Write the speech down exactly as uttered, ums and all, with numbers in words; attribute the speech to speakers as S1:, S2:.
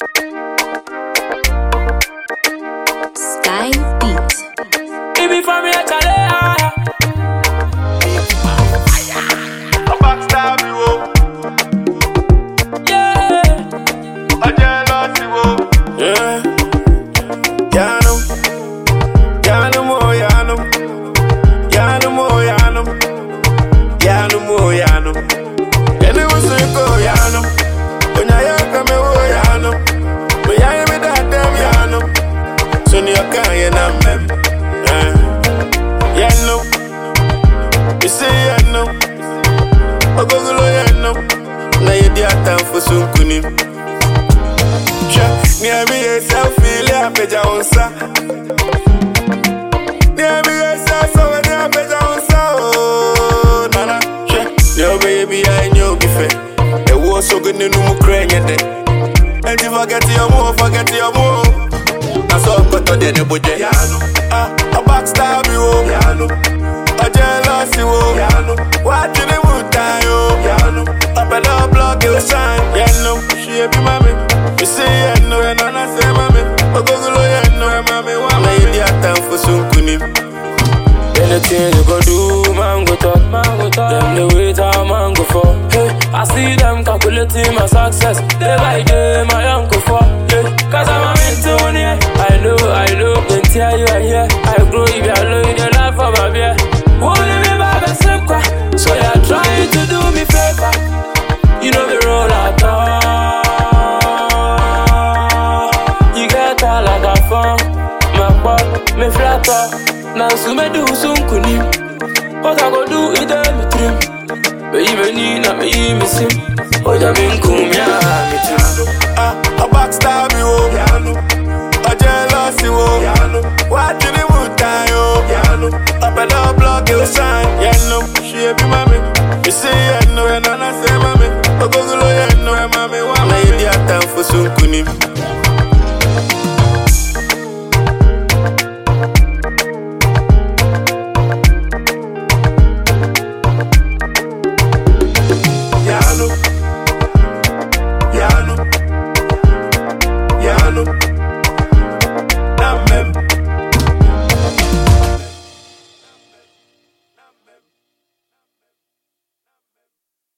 S1: Sky Beat.
S2: It be from here, Charlie.
S3: A backstab you, oh.
S2: Yeah.
S3: A jealous you, oh.
S2: Yeah. Yanum. Yanum, oh, Yanum. Yanum, oh, Yanum. Yanum, oh, Yanum. Yanum, oh, Yanum. When I come, oh, Yanum. When I am that damn Yanum. So you can't, and I'm Yanum. You say Yanum. I go to Yanum. Now you're the time for some kunim. Near me, a selfie, I pay Johnsa. Near me, a selfie, I pay Johnsa. Oh, Nana, no baby, I know before. It was so good, no more crying at it. And if I get your more, forget your more. I saw cut on the budget. A backstab you, a jealous you, what you would die, oh, up and up, block your sign. Yellow, she be mommy. You say, I know, and I say, mommy, I go to lawyer, no, mommy, why may you have time for some kunim? Anything you go do, man, go talk, man, go talk. Them the wait, how man go for. Hey, I see them calculating my success. Day by day, my uncle for. Hey, cause I'm a mentor, yeah. I know, I know, can tell you I hear. I grow, if I love you, the life of my beer. Won't leave me by the same crack. So you're trying to do me favor. You know the roll at all. You get all like a phone. My butt, me flatter. Now so me do some kunim. What I go do is tell me trim. But even you not me missing. Oh, you mean come ya me too. Ah, a backstab you, a jealous you, what you do would die, oh. Up and up, block your sign. Yeah, no, she be mommy. You say I know, and I say mommy. I go to lawyer, no, mommy. Why may you have time for some kunim?